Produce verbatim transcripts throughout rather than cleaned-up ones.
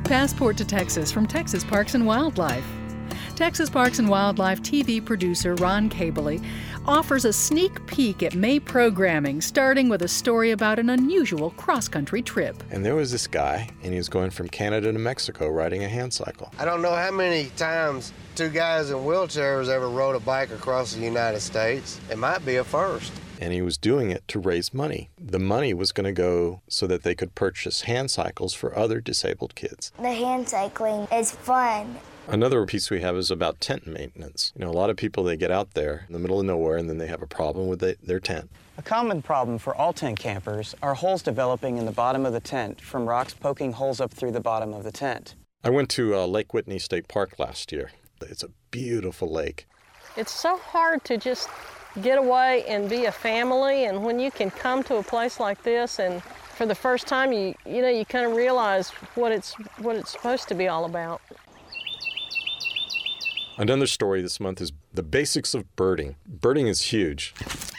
Passport to Texas from Texas Parks and Wildlife. Texas Parks and Wildlife T V producer Ron Cabley offers a sneak peek at May programming, starting with a story about an unusual cross-country trip. And there was this guy, and he was going from Canada to Mexico riding a hand cycle. I don't know how many times two guys in wheelchairs ever rode a bike across the United States. It might be a first. And he was doing it to raise money. The money was going to go so that they could purchase hand cycles for other disabled kids. The hand cycling is fun. Another piece we have is about tent maintenance. You know, a lot of people, they get out there in the middle of nowhere and then they have a problem with the, their tent. A common problem for all tent campers are holes developing in the bottom of the tent from rocks poking holes up through the bottom of the tent. I went to uh, Lake Whitney State Park last year. It's a beautiful lake. It's so hard to just get away and be a family, and when you can come to a place like this and for the first time you you know you kind of realize what it's what it's supposed to be all about. Another story this month is the basics of birding. Birding is huge.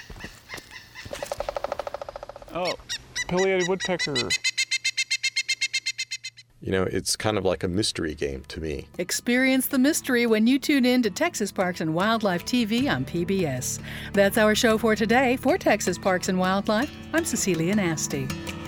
Oh, pileated woodpecker. You know, it's kind of like a mystery game to me. Experience the mystery when you tune in to Texas Parks and Wildlife T V on P B S. That's our show for today. For Texas Parks and Wildlife, I'm Cecilia Nasty.